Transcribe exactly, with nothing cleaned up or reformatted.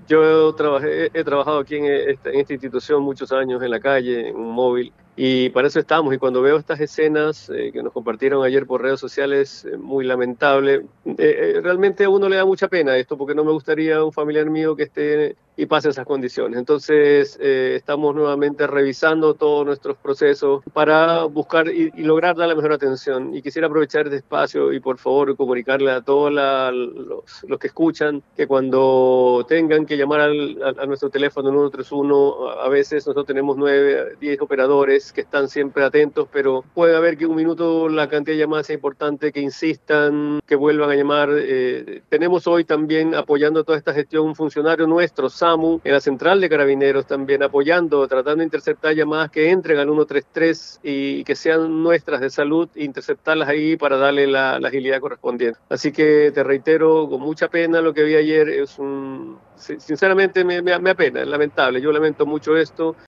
Yo trabajé, he trabajado aquí en esta, en esta institución muchos años en la calle, en un móvil, y para eso estamos. Y cuando veo estas escenas eh, que nos compartieron ayer por redes sociales, eh, muy lamentable, eh, eh, realmente a uno le da mucha pena esto, porque no me gustaría un familiar mío que esté y pase esas condiciones. Entonces, eh, estamos nuevamente revisando todos nuestros procesos para buscar y, y lograr dar la mejor atención. Y quisiera aprovechar este espacio y por favor comunicarle a todos la, los, los que escuchan que cuando tengan que llamar al, a, a nuestro teléfono uno tres uno, a veces nosotros tenemos nueve, diez operadores que están siempre atentos, pero puede haber que un minuto la cantidad de llamadas sea importante, que insistan, que vuelvan a llamar. Eh, tenemos hoy también apoyando toda esta gestión un funcionario nuestro, SAMU, en la central de Carabineros también apoyando, tratando de interceptar llamadas que entren al uno tres tres y que sean nuestras de salud, interceptarlas ahí para darle la, la agilidad correspondiente. Así que te reitero, con mucha pena lo que vi ayer, es un, sinceramente me, me, me apena, es lamentable, yo lamento mucho esto.